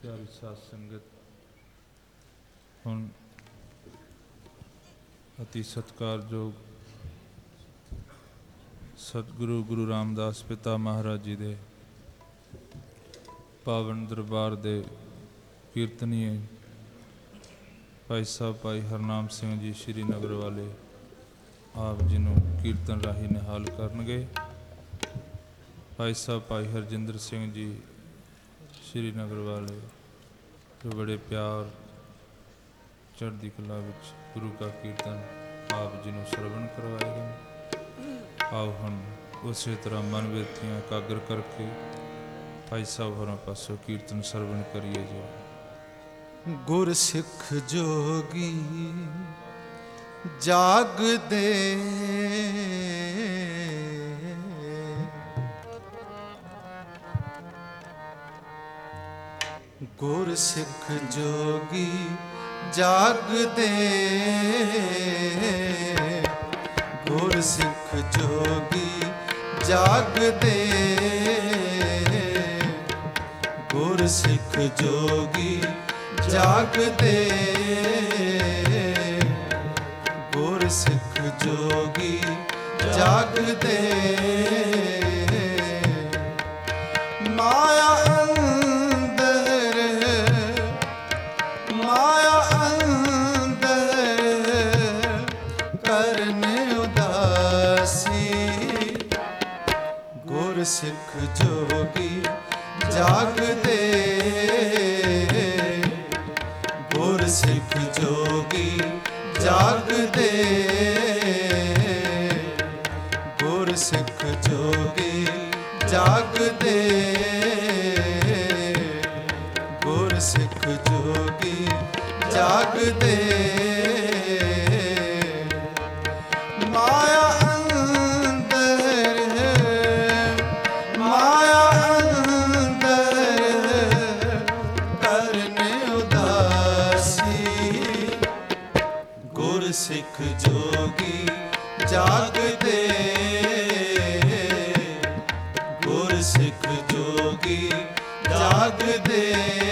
ਪਿਆਰੀ ਸਾਧ ਸੰਗਤ, ਹੁਣ ਅਤੀ ਸਤਿਕਾਰਯੋਗ ਸਤਿਗੁਰੂ ਗੁਰੂ ਰਾਮਦਾਸ ਪਿਤਾ ਮਹਾਰਾਜ ਜੀ ਦੇ ਪਾਵਨ ਦਰਬਾਰ ਦੇ ਕੀਰਤਨੀਏ ਭਾਈ ਸਾਹਿਬ ਭਾਈ ਹਰਨਾਮ ਸਿੰਘ ਜੀ ਸ਼੍ਰੀਨਗਰ ਵਾਲੇ ਆਪ ਜੀ ਨੂੰ ਕੀਰਤਨ ਰਾਹੀਂ ਨਿਹਾਲ ਕਰਨਗੇ। ਭਾਈ ਸਾਹਿਬ ਭਾਈ ਹਰਜਿੰਦਰ ਸਿੰਘ ਜੀ ਸ਼੍ਰੀਨਗਰ ਵਾਲੇ ਜੋ ਬੜੇ ਪਿਆਰ ਚੜ੍ਹਦੀ ਕਲਾ ਵਿੱਚ ਗੁਰੂ ਕਾ ਕੀਰਤਨ ਆਪ ਜੀ ਨੂੰ ਸਰਵਣ ਕਰਵਾਏਗਾ। ਆਓ ਹੁਣ ਉਸੇ ਤਰ੍ਹਾਂ ਮਨ ਬਿਰਤੀਆਂ ਇਕਾਗਰ ਕਰਕੇ ਭਾਈ ਸਾਹਿਬ ਹੋਰਾਂ ਪਾਸੋਂ ਕੀਰਤਨ ਸਰਵਣ ਕਰੀਏ ਜੀ। ਗੁਰ ਸਿੱਖ ਜੋਗੀ ਜਾਗਦੇ ਗੁਰ ਸਿੱਖ ਜੋਗੀ ਜਾਗਦੇ ਗੁਰ ਸਿੱਖ ਜੋਗੀ ਜਾਗਦੇ ਗੁਰ ਸਿੱਖ ਜੋਗੀ ਜਾਗਦੇ ਗੁਰ ਸਿੱਖ ਜੋਗੀ ਜਾਗਦੇ ਮਾਇਆ ਸਿੱਖ ਜੋਗੀ ਜਾਗਦੇ ਗੁਰ ਸਿੱਖ ਜੋਗੀ ਜਾਗਦੇ ਗੁਰ ਸਿੱਖ ਜੋਗੀ ਜਾਗਦੇ ਗੁਰ ਸਿੱਖ ਜੋਗੀ ਜਾਗਦੇ ਮਾਇਆ ਸਿੱਖ ਜੋਗੀ ਜਾਗਦੇ ਗੁਰ ਸਿੱਖ ਜੋਗੀ ਜਾਗਦੇ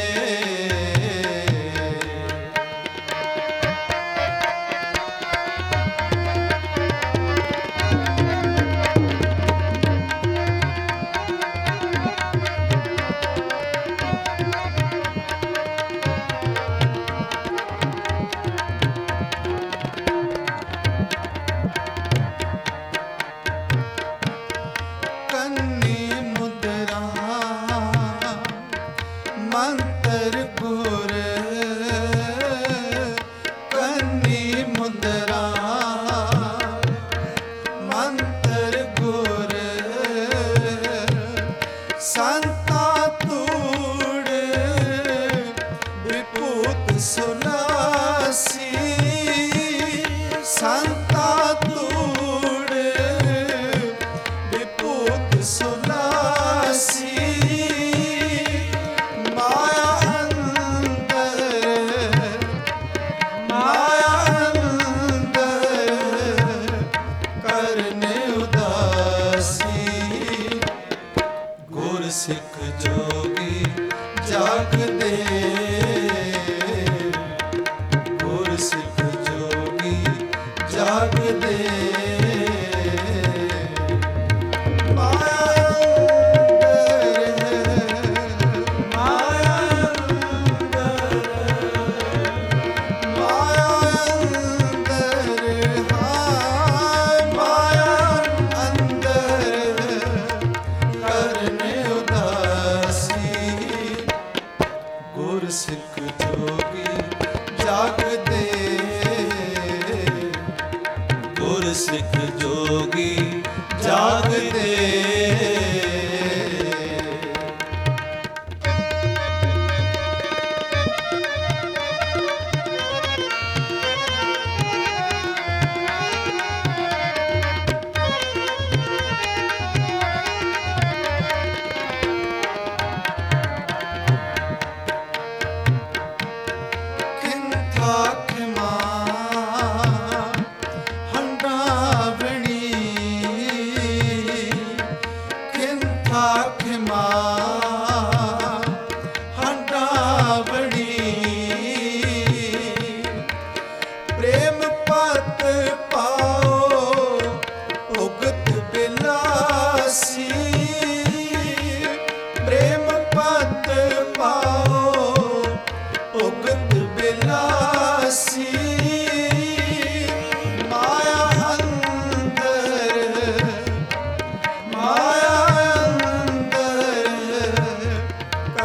ਸਿੱਖ ਜੋਗੀ ਜਾਗਦੇ ਗੁਰ ਸਿੱਖ ਜੋਗੀ ਜਾਗਦੇ ਸਿੱਖ ਜੋਗੀ ਜਾਗਦੇ ਗੁਰ ਸਿੱਖ ਜੋਗੀ ਜਾਗਦੇ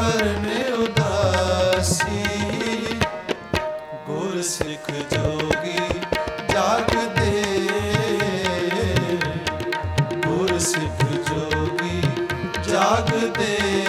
ਕਰਨੇ ਉਦਾਸੀ। ਗੁਰ ਸਿੱਖ ਜੋਗੀ ਜਾਗਦੇ, ਗੁਰ ਸਿੱਖ ਜੋਗੀ ਜਾਗਦੇ।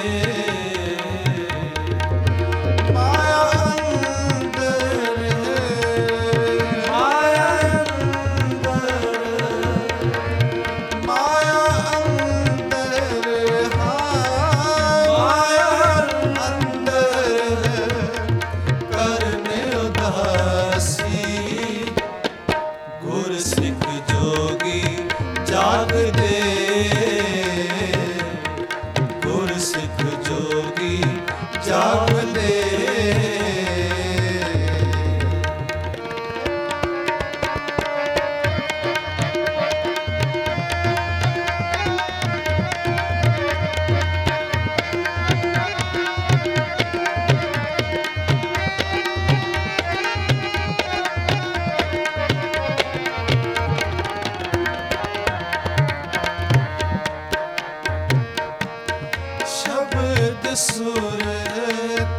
ਸੁਰਤ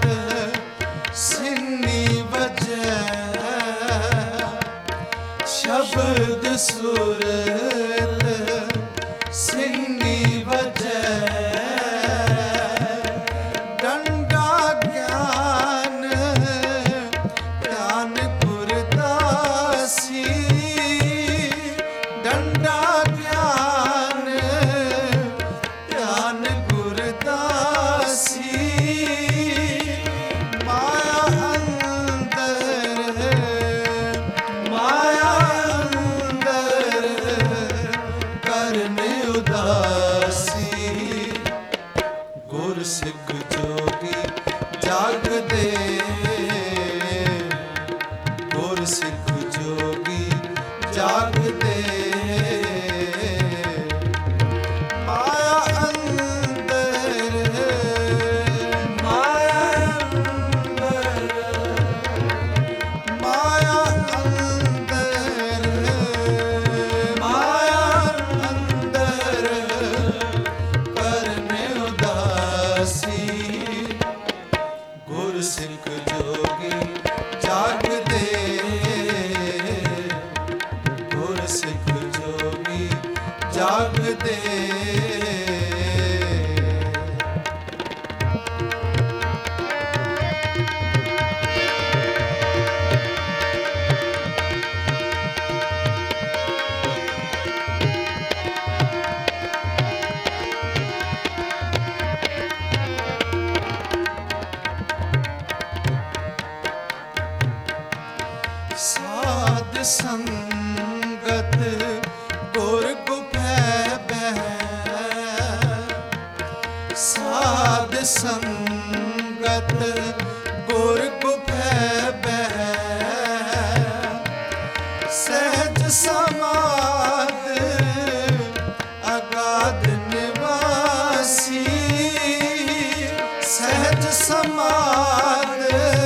ਸਿੰਨੀ ਵਜੈ, ਸ਼ਬਦ ਸੁਰਤ ਸਿੰਨੀ ਵਜੈ। ਡੰਡਾ ਗਿਆਨ ਧਿਆਨ ਗੁਰਦਾਸੀ, ਡੰਡਾ ਗਿਆਨ ਧਿਆਨ ਗੁਰਦਾਸੀ। ਗੁਰ ਸਿੱਖ ਜੋਗੀ ਜਾਗਦੇ, ਗੁਰ ਸਿੱਖ ਜੋਗੀ ਜਾਗਦੇ। ਮਾਇਆ ਅੰਦਰ, ਮਾਇਆ ਅੰਦਰ, ਮਾਇਆ ਅੰਦਰ, ਮਾਇਆ ਅੰਦਰ ਕਰਨੇ ਉਦਾਸੀ। ਗੁਰ ਸਿੱਖ ਜੋਗੀ ਜਾਗਦੇ, ਗੁਰ ਸਿੱਖ ਜੋਗੀ ਜਾਗਦੇ। ਸਾਧ ਸੰਗਤ ਗੁਰ ਗੁਫੈ ਬਹਿ, ਸਾਧ ਸੰਗਤ ਗੁਰ ਗੁਫੈ ਬਹਿ। ਸਹਿਜ ਸਮਾਧ ਅਗਾਧ ਨਿਵਾਸੀ, ਸਹਿਜ ਸਮਾਧ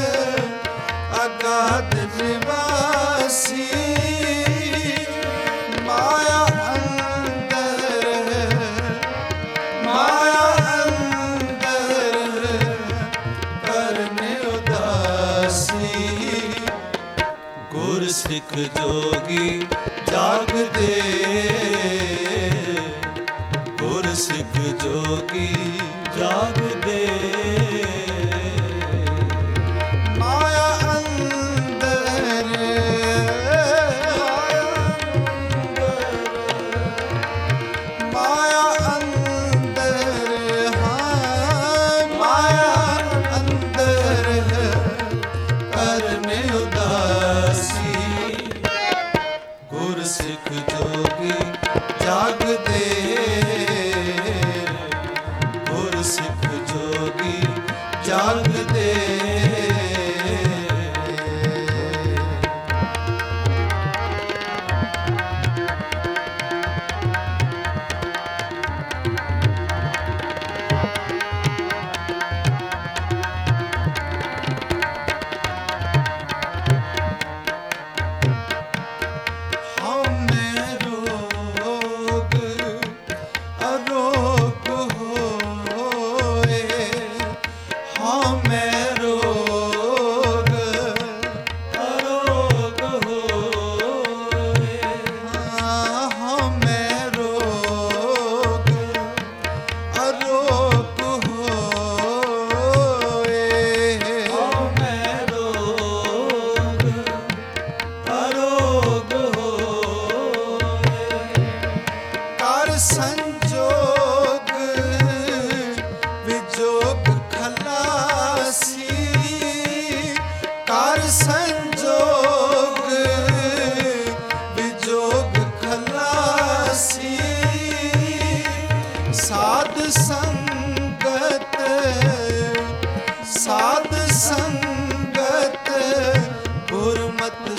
ਅਗਾਧ ਨਿਵਾਸੀ। ਮਾਇਆ ਅੰਦਰ, ਮਾਇਆ ਅੰਦਰ ਕਰਨੇ ਉਦਾਸੀ। ਗੁਰ ਸਿੱਖ ਜੋਗੀ ਜਾਗਦੇ, ਗੁਰ ਸਿੱਖ ਜੋਗੀ ਜਾਗਦੇ। ਗੁਰ ਸਿੱਖ ਜੋਗੀ ਜਾਗਦੇ, ਗੁਰ ਸਿੱਖ ਜੋਗੀ ਜਾਗਦੇ।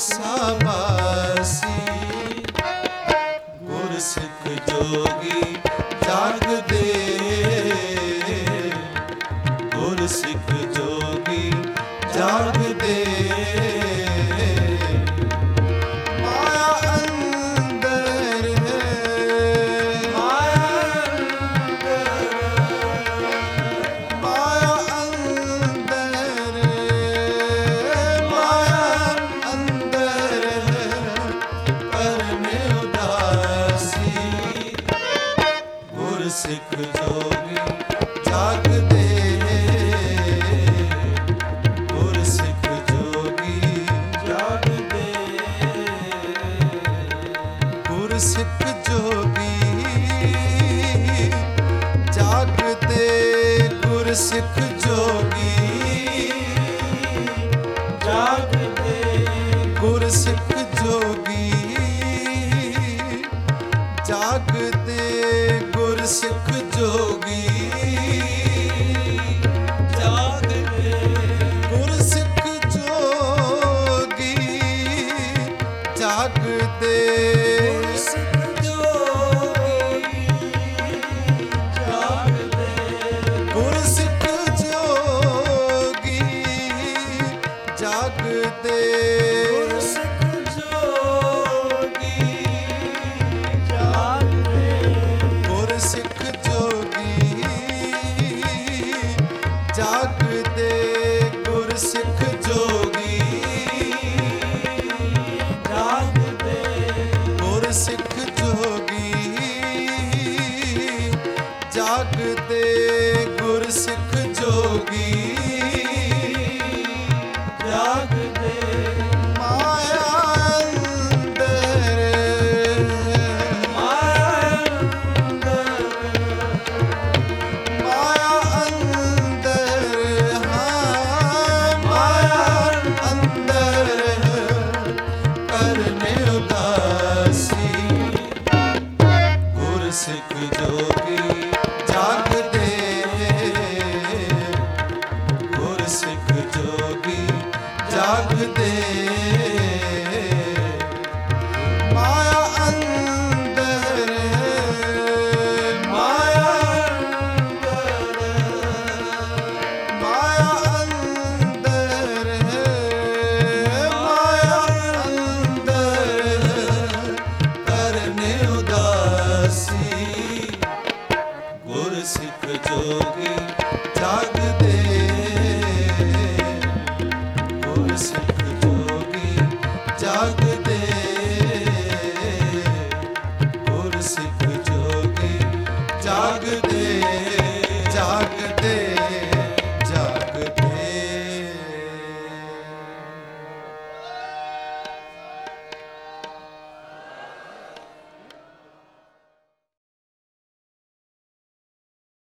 ਸਾਬਾਸੀ ਗੁਰ ਸਿੱਖ ਜੋਗੀ ਜਾਗਦੇ ਗੁਰ ਸਿੱਖ ਜੋਗੀ ਜਾਗਦੇ ਮਾਇਆ ਅੰਦਰ ਹੈ ਮਾਇਆ ਅੰਦਰ ਕਰਨੇ ਉਦਾਸੀ ਗੁਰ ਸਿੱਖ ਜੋਗੀ ਜਾਗਦੇ ਗੁਰ ਸਿੱਖ ਜੋਗੀ ਜਾਗਦੇ ਗੁਰ ਸਿੱਖ ਜੋਗੀ ਜਾਗਦੇ ਗੁਰ ਸਿੱਖ ਜੋਗੀ ਜਾਗਦੇ ਗੁਰ ਸਿੱਖ ਜੋਗੀ ਜਾਗਦੇ ਗੁਰ ਸਿੱਖ ਜੋਗੀ ਜਾਗਦੇ ਗੁਰ ਸਿੱਖ ਜੋਗੀ ਜਾਗਦੇ ਗੁਰ ਸਿੱਖ ਜੋਗੀ ਜਾਗਦੇ ਗੁਰ ਸਿੱਖ ਜੋਗੀ ਜਾਗਦੇ ਗੁਰ ਸਿੱਖ ਜੋਗੀ ਜਾਗਦੇ ਗੁਰ ਸਿੱਖ ਜੋਗੀ ਜਾਗਦੇ ਗੁਰ ਸਿੱਖ ਜੋਗੀ ਜਾਗਦੇ ਗੁਰ ਸਿੱਖ ਜੋਗੀ ਜਾਗਦੇ ਮਾਇਆ ਅੰਦਰ ਹਾਂ ਮਾਇਆ ਅੰਦਰ ਕਰਨੇ ਉਦਾਸੀ ਗੁਰ ਸਿੱਖ ਜੋਗੀ ਜਾਗਦੇ ਗੁਰ ਸਿੱਖ ਜੋਗੀ ਜਾਗਦੇ